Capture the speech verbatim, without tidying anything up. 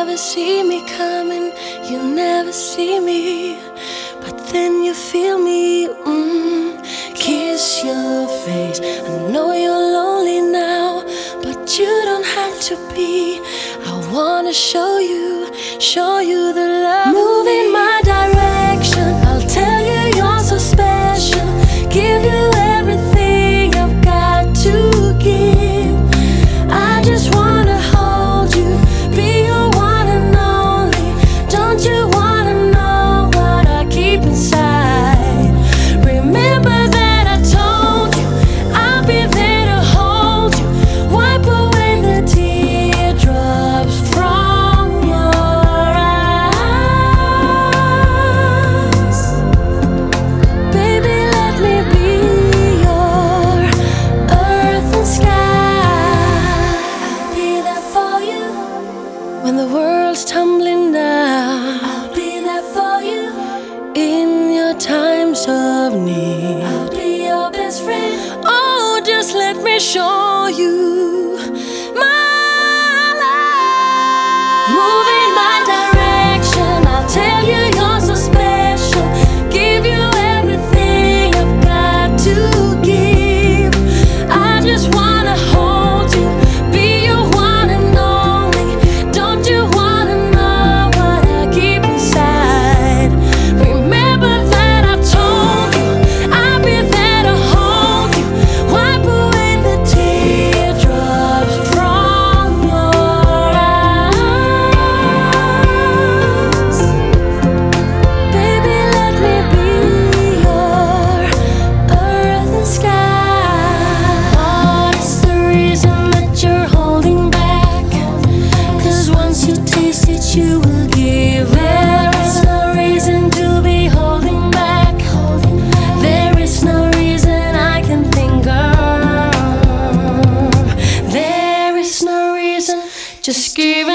never see me coming, you never see me, but then you feel me, mm, kiss your face. I know you're lonely now, but you don't have to be. I wanna show you, show you the love. Move in my direction, I'll tell you you're so special. Give you everything I've got to give. I just wanna hold you, be your one and only. Don't you wanna know what I keep inside? Remember that I told you I'll be there to hold you. Wipe away the teardrops from your eyes. Baby, let me be your earth and sky. I'll be there for you when the world's tumbling down. I'll be there for you in your times of need. I'll be your best friend. Oh, just let me show you my love. Move in my direction, I'll tell you you're so special. Give you everything I've got to give. I just wanna hold you, be your one and only. Don't you wanna know what I keep inside? Remember that I told you I'll be there to hold you. Wipe away the teardrops from your eyes. Baby, let me be your earth and sky. What's the reason that you're holding back? 'Cause once you taste it, you will give. There is no reason to be holding back. There is no reason I can think of. There is no reason, just give